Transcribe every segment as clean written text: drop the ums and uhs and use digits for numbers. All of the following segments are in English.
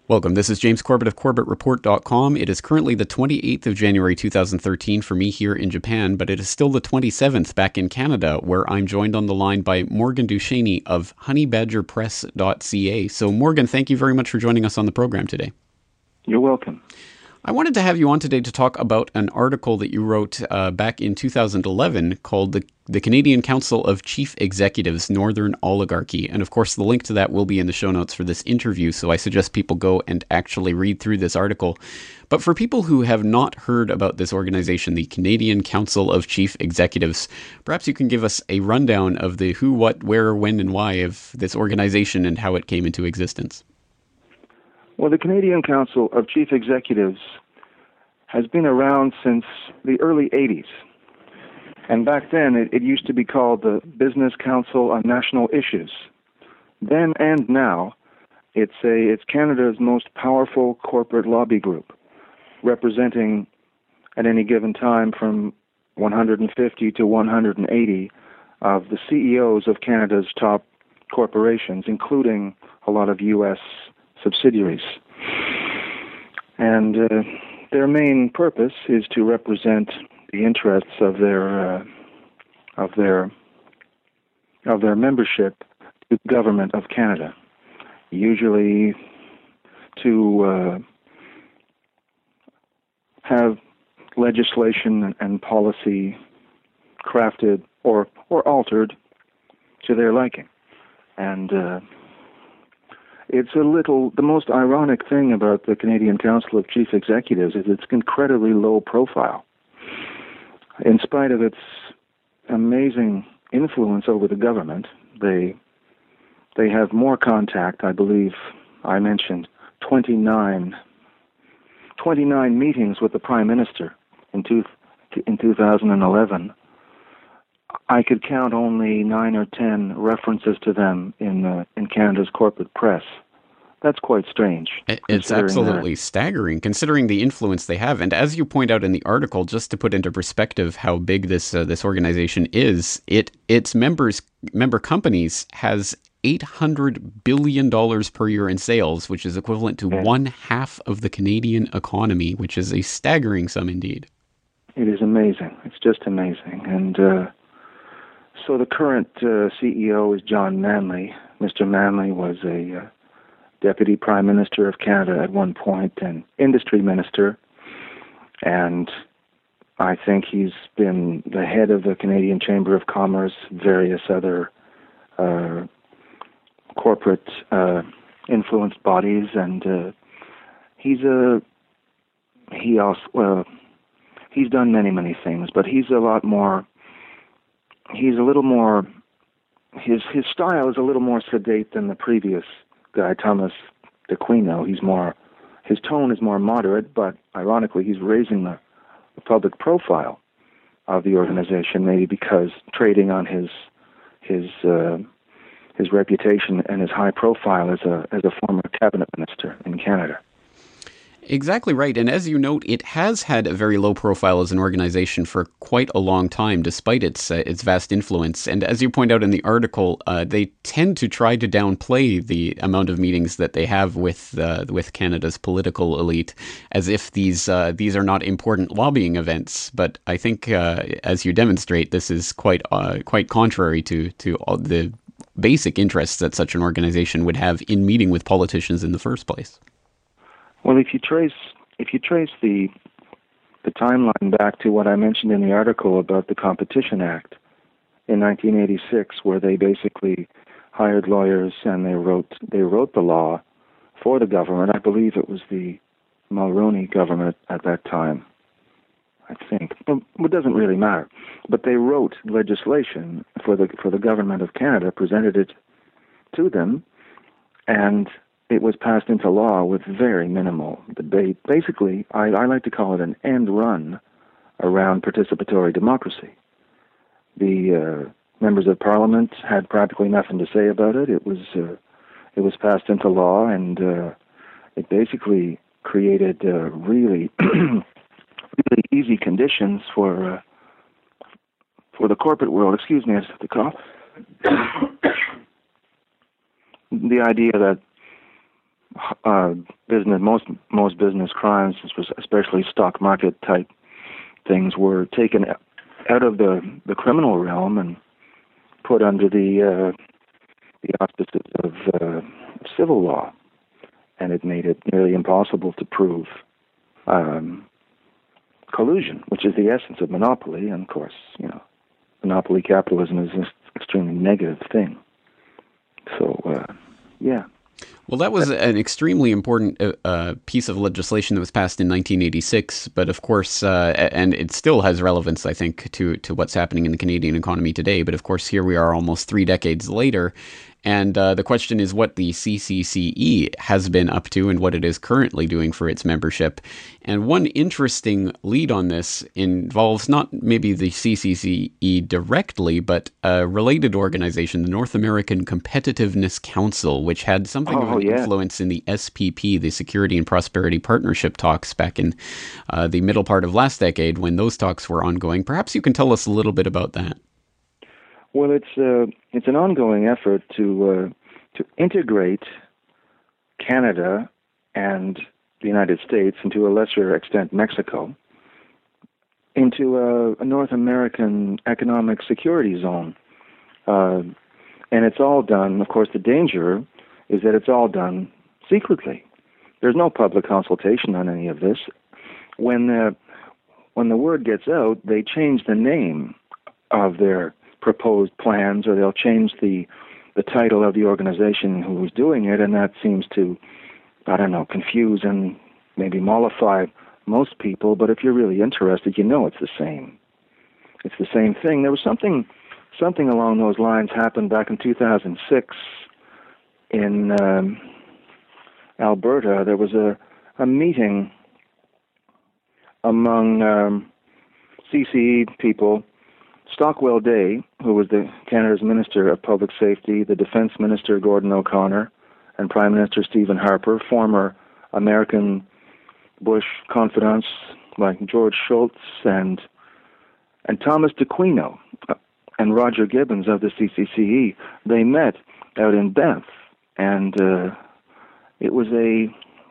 Welcome. This is James Corbett of CorbettReport.com. It is currently the 28th of January 2013 for me here in Japan, but it is still the 27th back in Canada, where I'm joined on the line by Morgan Duchesne of honeybadgerpress.ca. So, Morgan, thank you very much for joining us on the program today. You're welcome. I wanted to have you on today to talk about an article that you wrote back in 2011 called the Canadian Council of Chief Executives, Northern Oligarchy. And of course, the link to that will be in the show notes for this interview, so I suggest people go and actually read through this article. But for people who have not heard about this organization, the Canadian Council of Chief Executives, perhaps you can give us a rundown of the who, what, where, when, and why of this organization and how it came into existence. Well, the Canadian Council of Chief Executives has been around since the early 80s. And back then, it used to be called the Business Council on National Issues. Then and now, it's Canada's most powerful corporate lobby group, representing at any given time from 150 to 180 of the CEOs of Canada's top corporations, including a lot of U.S. subsidiaries. And their main purpose is to represent the interests of their membership to the government of Canada, usually to have legislation and policy crafted or altered to their liking. And the most ironic thing about the Canadian Council of Chief Executives is it's incredibly low profile. In spite of its amazing influence over the government, they have more contact. I believe I mentioned 29 meetings with the Prime Minister in 2011. I could count only 9 or 10 references to them in Canada's corporate press. That's quite strange. It's absolutely staggering, considering the influence they have. And as you point out in the article, just to put into perspective how big this organization is, its member companies has $800 billion per year in sales, which is equivalent to one half of the Canadian economy, which is a staggering sum indeed. It is amazing. It's just amazing. And so the current CEO is John Manley. Mr. Manley was a Deputy Prime Minister of Canada at one point and Industry Minister. And I think he's been the head of the Canadian Chamber of Commerce, various other corporate influenced bodies. And he's done many things, but he's a little more, his style is a little more sedate than the previous guy, Thomas d'Aquino. His tone is more moderate, but ironically, he's raising the public profile of the organization, maybe because trading on his reputation and his high profile as a former cabinet minister in Canada. Exactly right. And as you note, it has had a very low profile as an organization for quite a long time, despite its vast influence. And as you point out in the article, they tend to try to downplay the amount of meetings that they have with Canada's political elite, as if these are not important lobbying events. But I think, as you demonstrate, this is quite contrary to all the basic interests that such an organization would have in meeting with politicians in the first place. Well, if you trace the timeline back to what I mentioned in the article about the Competition Act in 1986, where they basically hired lawyers and they wrote the law for the government. I believe it was the Mulroney government at that time, I think. Well, it doesn't really matter. But they wrote legislation for the government of Canada, presented it to them, and it was passed into law with very minimal debate. Basically, I like to call it an end run around participatory democracy. The members of Parliament had practically nothing to say about it. It was passed into law, and it basically created really really easy conditions for the corporate world. Excuse me, I just have to cough. The idea that business, most business crimes, especially stock market type things, were taken out of the criminal realm and put under the auspices of civil law, and it made it nearly impossible to prove collusion, which is the essence of monopoly. And of course, monopoly capitalism is an extremely negative thing. So, yeah. Well, that was an extremely important piece of legislation that was passed in 1986. But of course, and it still has relevance, I think, to what's happening in the Canadian economy today. But of course, here we are almost 3 decades later. And the question is what the CCCE has been up to and what it is currently doing for its membership. And one interesting lead on this involves not maybe the CCCE directly, but a related organization, the North American Competitiveness Council, which had something of an influence in the SPP, the Security and Prosperity Partnership talks back in the middle part of last decade when those talks were ongoing. Perhaps you can tell us a little bit about that. Well, it's an ongoing effort to integrate Canada and the United States, and to a lesser extent Mexico, into a North American economic security zone. And it's all done, of course, the danger is that it's all done secretly. There's no public consultation on any of this. When the word gets out, they change the name of their proposed plans, or they'll change the title of the organization who's doing it, and that seems to, confuse and maybe mollify most people. But if you're really interested, it's the same. It's the same thing. There was something along those lines happened back in 2006 in Alberta. There was a meeting among CCE people. Stockwell Day, who was Canada's Minister of Public Safety, the Defense Minister Gordon O'Connor, and Prime Minister Stephen Harper, former American Bush confidants like George Shultz and Thomas d'Aquino and Roger Gibbons of the CCCE, they met out in Banff, and it was a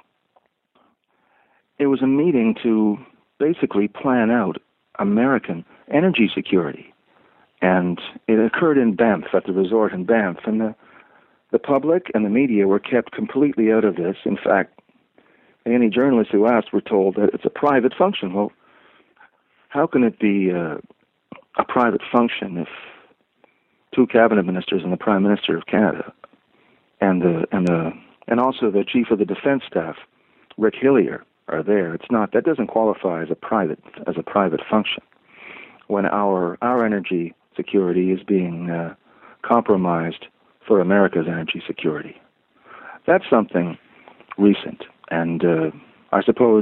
meeting to basically plan out American energy security, and it occurred in Banff, at the resort in Banff, and the public and the media were kept completely out of this. In fact, any journalists who asked were told that it's a private function. Well, how can it be a private function if 2 cabinet ministers and the Prime Minister of Canada and also the Chief of the Defense Staff, Rick Hillier, are there? It's not. That doesn't qualify as a private function when our energy security is being compromised for America's energy security. That's something recent, and I suppose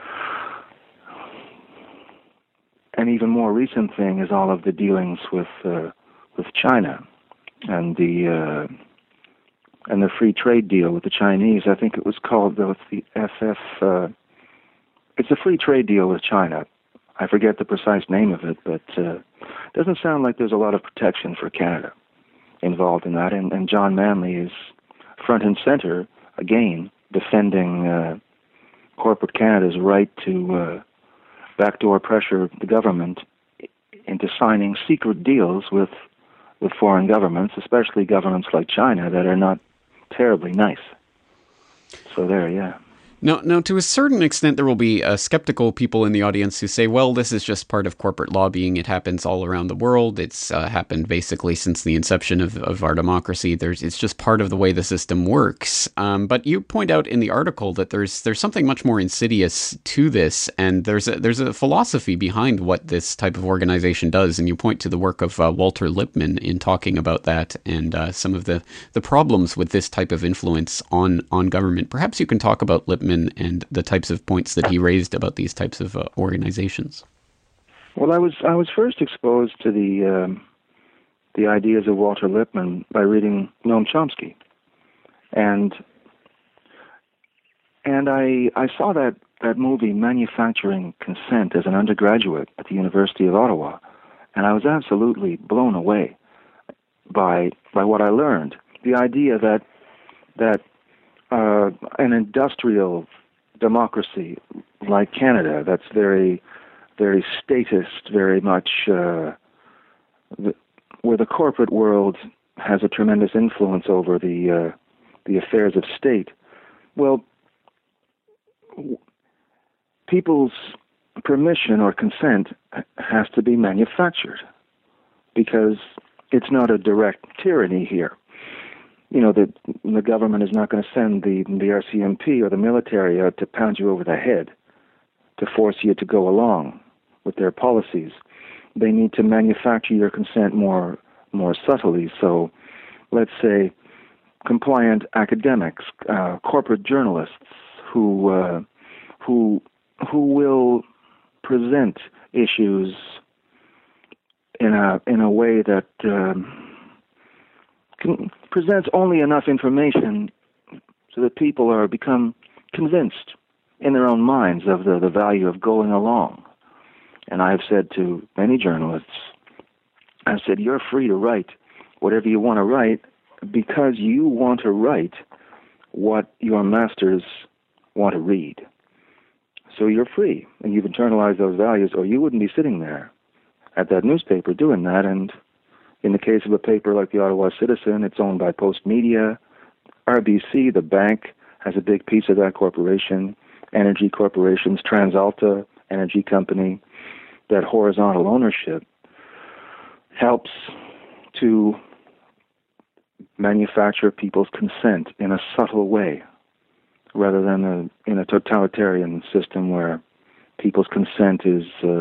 an even more recent thing is all of the dealings with China and the free trade deal with the Chinese. I think it was called the FF. It's a free trade deal with China. I forget the precise name of it, but it doesn't sound like there's a lot of protection for Canada involved in that. And John Manley is front and center, again, defending corporate Canada's right to backdoor pressure the government into signing secret deals with foreign governments, especially governments like China that are not terribly nice. So there, yeah. Now, to a certain extent, there will be skeptical people in the audience who say, well, this is just part of corporate lobbying. It happens all around the world. It's happened basically since the inception of our democracy. It's just part of the way the system works. But you point out in the article that there's something much more insidious to this, and there's a philosophy behind what this type of organization does. And you point to the work of Walter Lippmann in talking about that and some of the problems with this type of influence on government. Perhaps you can talk about Lippmann and the types of points that he raised about these types of organizations. Well, I was first exposed to the ideas of Walter Lippmann by reading Noam Chomsky, and I saw that movie Manufacturing Consent as an undergraduate at the University of Ottawa, and I was absolutely blown away by what I learned. The idea that an industrial democracy like Canada, that's very, very statist, very much where the corporate world has a tremendous influence over the affairs of state. Well, people's permission or consent has to be manufactured because it's not a direct tyranny here. You know, the government is not going to send the RCMP or the military out to pound you over the head to force you to go along with their policies. They need to manufacture your consent more subtly. So, let's say, compliant academics, corporate journalists who will present issues in a way that presents only enough information so that people become convinced in their own minds of the value of going along. And I've said to many journalists, I've said, you're free to write whatever you want to write because you want to write what your masters want to read. So you're free, and you've internalized those values, or you wouldn't be sitting there at that newspaper doing that. And in the case of a paper like the Ottawa Citizen, it's owned by Post Media. RBC, the bank, has a big piece of that corporation. Energy corporations, TransAlta Energy Company, that horizontal ownership helps to manufacture people's consent in a subtle way, rather than in a totalitarian system where people's consent is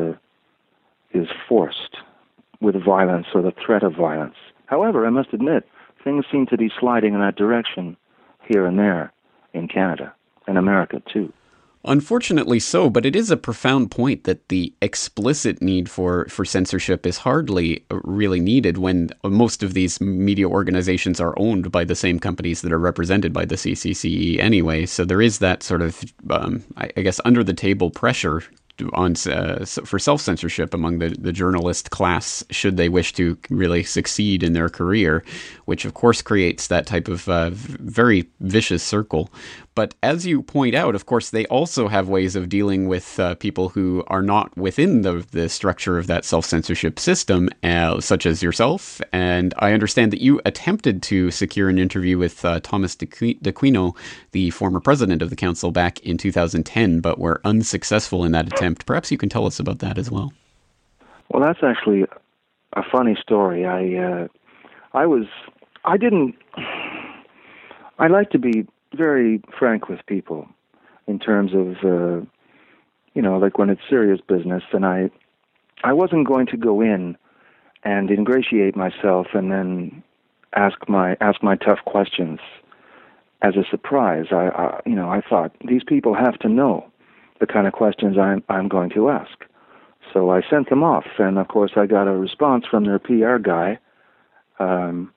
forced with violence or the threat of violence. However, I must admit, things seem to be sliding in that direction here and there in Canada and America too. Unfortunately so, but it is a profound point that the explicit need for censorship is hardly really needed when most of these media organizations are owned by the same companies that are represented by the CCCE anyway. So there is that sort of, I guess, under-the-table pressure on for self-censorship among the journalist class should they wish to really succeed in their career, which of course creates that type of very vicious circle. But as you point out, of course, they also have ways of dealing with people who are not within the structure of that self-censorship system, such as yourself. And I understand that you attempted to secure an interview with Thomas d'Aquino, the former president of the council, back in 2010, but were unsuccessful in that attempt. Perhaps you can tell us about that as well. Well, that's actually a funny story. I like to be very frank with people in terms of, like when it's serious business, and I wasn't going to go in and ingratiate myself and then ask my tough questions as a surprise. I thought these people have to know the kind of questions I'm going to ask. So I sent them off, and of course I got a response from their PR guy, and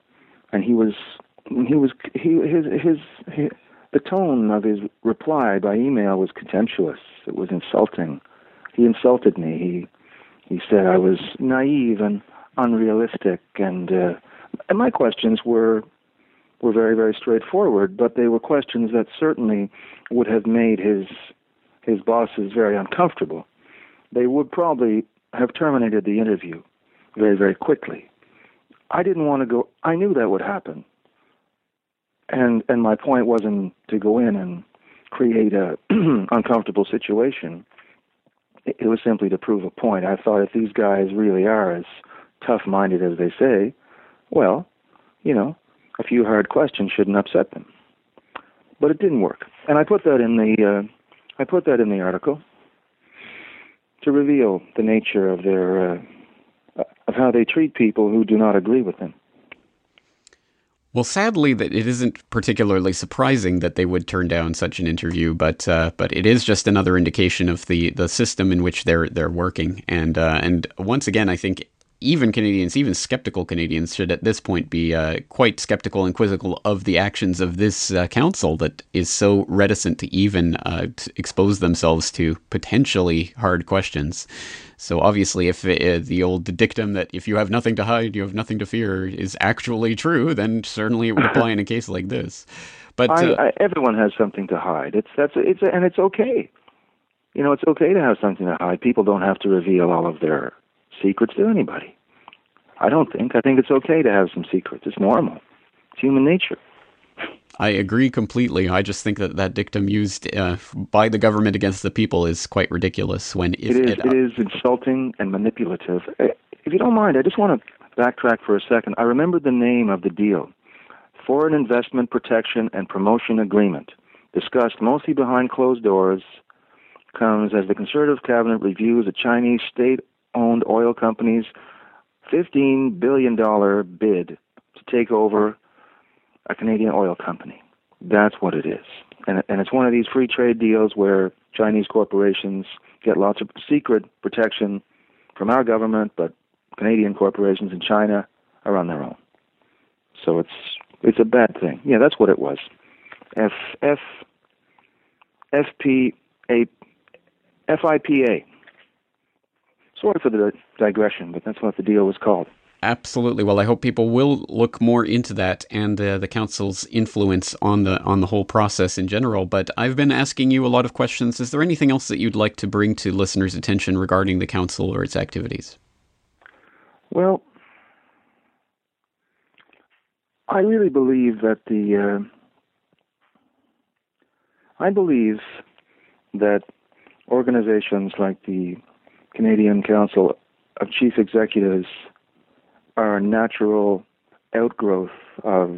the tone of his reply by email was contemptuous. It was insulting. He insulted me. He said I was naive and unrealistic, and my questions were very, very straightforward, but they were questions that certainly would have made his bosses very uncomfortable. They would probably have terminated the interview very, very quickly. I didn't want to go. I knew that would happen. And my point wasn't to go in and create a uncomfortable situation. It was simply to prove a point. I thought if these guys really are as tough-minded as they say, well, a few hard questions shouldn't upset them. But it didn't work, and I put that in the article to reveal the nature of their of how they treat people who do not agree with them. Well, sadly, that it isn't particularly surprising that they would turn down such an interview, but it is just another indication of the system in which they're working. And once again, I think even Canadians, even skeptical Canadians, should at this point be quite skeptical and quizzical of the actions of this council that is so reticent to even to expose themselves to potentially hard questions. So obviously, if the old dictum that if you have nothing to hide, you have nothing to fear is actually true, then certainly it would apply in a case like this. But everyone has something to hide. And it's okay. You know, it's okay to have something to hide. People don't have to reveal all of their secrets to anybody. I don't think. I think it's okay to have some secrets. It's normal. It's human nature. I agree completely. I just think that dictum used by the government against the people is quite ridiculous. It is insulting and manipulative. If you don't mind, I just want to backtrack for a second. I remember the name of the deal. Foreign Investment Protection and Promotion Agreement, discussed mostly behind closed doors, comes as the Conservative cabinet reviews a Chinese state-owned oil company's $15 billion bid to take over a Canadian oil company. That's what it is. And it's one of these free trade deals where Chinese corporations get lots of secret protection from our government, but Canadian corporations in China are on their own. So it's a bad thing. Yeah, that's what it was. FIPA. Sorry for the digression, but that's what the deal was called. Absolutely. Well, I hope people will look more into that and the council's influence on the whole process in general. But I've been asking you a lot of questions. Is there anything else that you'd like to bring to listeners' attention regarding the council or its activities? Well, I really believe that organizations like the Canadian Council of Chief Executives are a natural outgrowth of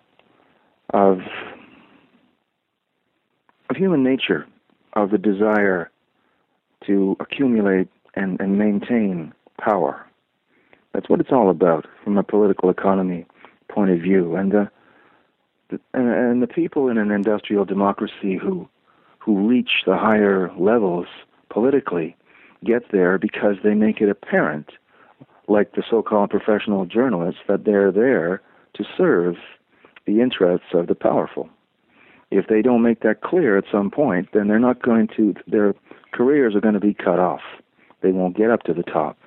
human nature, of the desire to accumulate and maintain power. That's what it's all about from a political economy point of view. And the people in an industrial democracy who reach the higher levels politically get there because they make it apparent, like the so-called professional journalists, that they're there to serve the interests of the powerful. If they don't make that clear at some point, then their careers are going to be cut off. They won't get up to the top.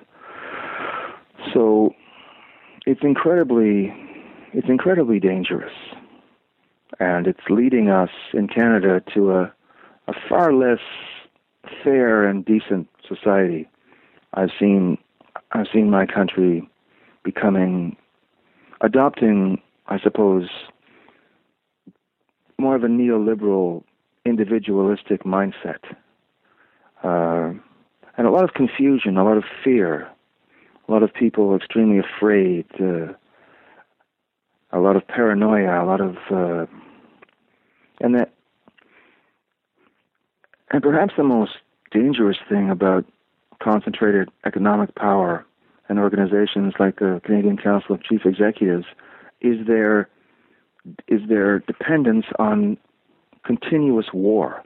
So it's incredibly dangerous. And it's leading us in Canada to a far less fair and decent society. I've seen my country adopting, I suppose, more of a neoliberal, individualistic mindset. And a lot of confusion, a lot of fear, a lot of people extremely afraid, a lot of paranoia, and perhaps the most dangerous thing about concentrated economic power and organizations like the Canadian Council of Chief Executives is their dependence on continuous war.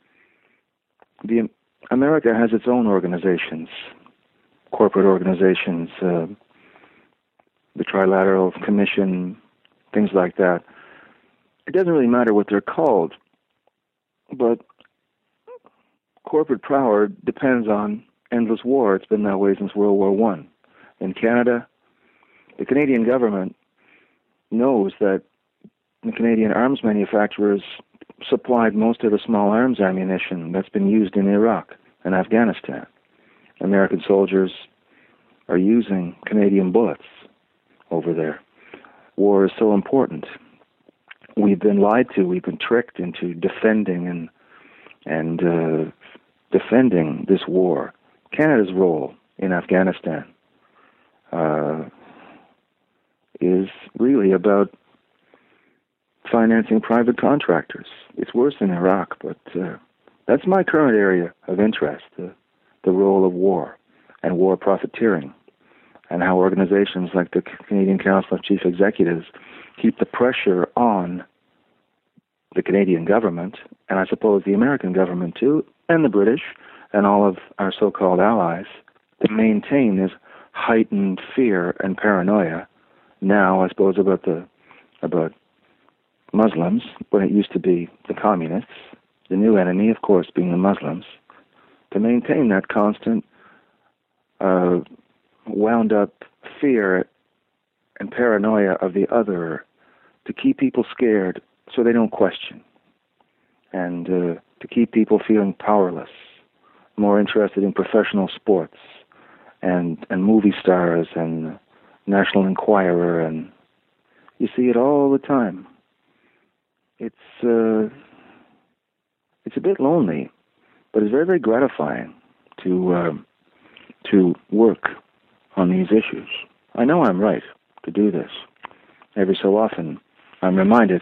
America has its own organizations, corporate organizations, the Trilateral Commission, things like that. It doesn't really matter what they're called, but corporate power depends on endless war. It's been that way since World War I. In Canada, the Canadian government knows that the Canadian arms manufacturers supplied most of the small arms ammunition that's been used in Iraq and Afghanistan. American soldiers are using Canadian bullets over there. War is so important. We've been lied to. We've been tricked into defending and defending this war. Canada's role in Afghanistan is really about financing private contractors. It's worse in Iraq, but that's my current area of interest, the role of war and war profiteering, and how organizations like the Canadian Council of Chief Executives keep the pressure on the Canadian government, and I suppose the American government too, and the British, and all of our so-called allies, to maintain this heightened fear and paranoia. Now, I suppose about Muslims, when it used to be the communists, the new enemy, of course, being the Muslims, to maintain that constant wound-up fear and paranoia of the other, to keep people scared so they don't question, and to keep people feeling powerless, more interested in professional sports and movie stars and National Enquirer, and you see it all the time. It's a bit lonely, but it's very, very gratifying to work on these issues. I know I'm right to do this. Every so often, I'm reminded.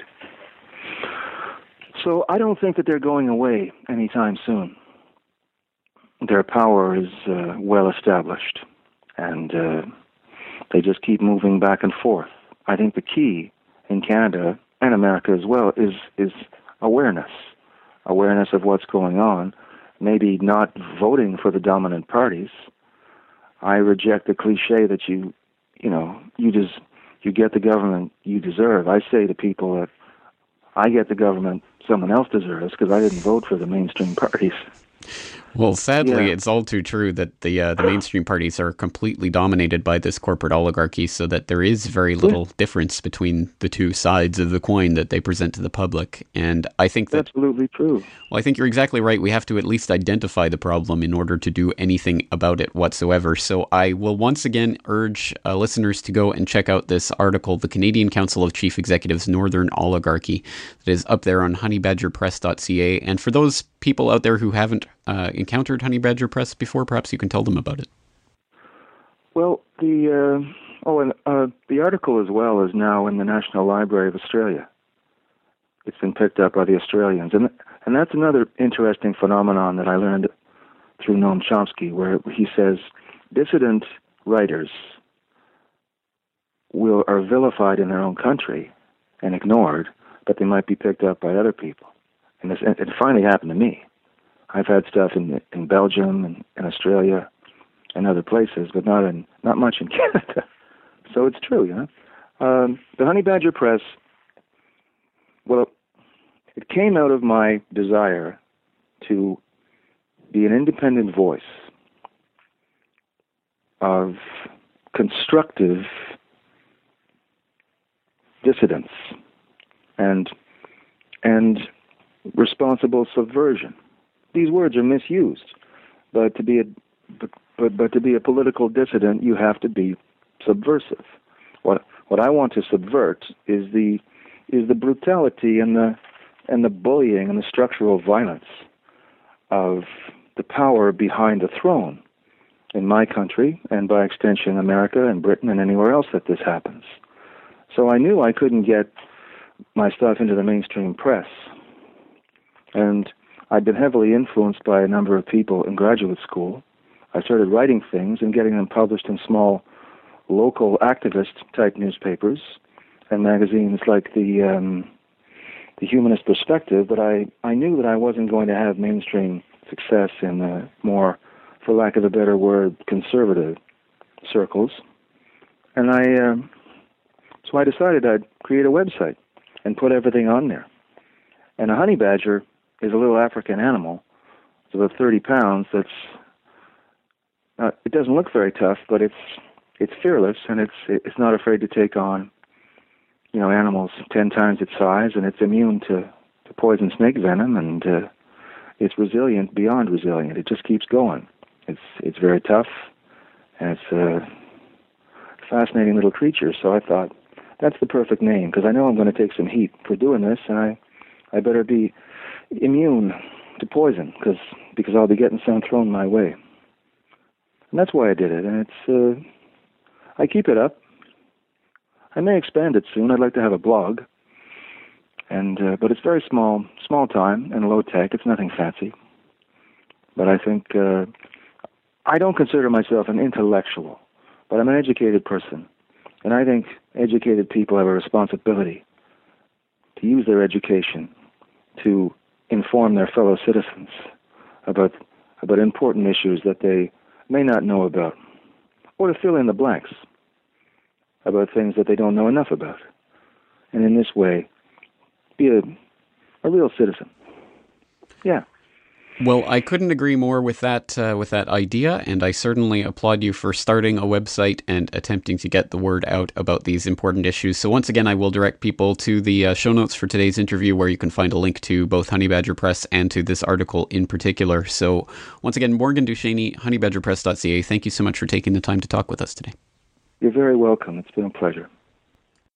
So I don't think that they're going away anytime soon. Their power is well established, and they just keep moving back and forth. I think the key in Canada and America as well is awareness of what's going on. Maybe not voting for the dominant parties. I reject the cliche that you get the government you deserve. I say to people that I get the government someone else deserves because I didn't vote for the mainstream parties. Well, sadly, It's all too true that the mainstream parties are completely dominated by this corporate oligarchy, so that there is very little difference between the two sides of the coin that they present to the public. And I think that's absolutely true. Well, I think you're exactly right. We have to at least identify the problem in order to do anything about it whatsoever. So I will once again urge listeners to go and check out this article, The Canadian Council of Chief Executives, Northern Oligarchy, that is up there on honeybadgerpress.ca. And for those people out there who haven't encountered Honey Badger Press before, perhaps you can tell them about it. Well, the article as well is now in the National Library of Australia. It's been picked up by the Australians, and that's another interesting phenomenon that I learned through Noam Chomsky, where he says dissident writers are vilified in their own country and ignored, but they might be picked up by other people. And it finally happened to me. I've had stuff in Belgium and in Australia and other places, but not much in Canada. So it's true, you know. The Honey Badger Press, well, it came out of my desire to be an independent voice of constructive dissidence and responsible subversion. These words are misused, but to be a political dissident, you have to be subversive. What I want to subvert is the brutality and the bullying and the structural violence of the power behind the throne in my country, and by extension America and Britain and anywhere else that this happens. So I knew I couldn't get my stuff into the mainstream press. And I'd been heavily influenced by a number of people in graduate school. I started writing things and getting them published in small local activist-type newspapers and magazines like the Humanist Perspective, but I knew that I wasn't going to have mainstream success in the more, for lack of a better word, conservative circles. And so I decided I'd create a website and put everything on there. And a honey badger is a little African animal. It's about 30 pounds. It doesn't look very tough, but it's fearless, and it's not afraid to take on, animals 10 times its size, and it's immune to poison snake venom, and it's resilient beyond resilient. It just keeps going. It's very tough, and it's a fascinating little creature. So I thought that's the perfect name, because I know I'm going to take some heat for doing this, and I better be immune to poison, because I'll be getting some thrown my way. And that's why I did it, and I keep it up. I may expand it soon. I'd like to have a blog, but it's very small time and low tech. It's nothing fancy. But I think I don't consider myself an intellectual, but I'm an educated person, and I think educated people have a responsibility to use their education to inform their fellow citizens about important issues that they may not know about, or to fill in the blanks about things that they don't know enough about. And in this way, be a real citizen. Yeah. Well, I couldn't agree more with that idea, and I certainly applaud you for starting a website and attempting to get the word out about these important issues. So once again, I will direct people to the show notes for today's interview, where you can find a link to both Honey Badger Press and to this article in particular. So once again, Morgan Duchesne, honeybadgerpress.ca, thank you so much for taking the time to talk with us today. You're very welcome. It's been a pleasure.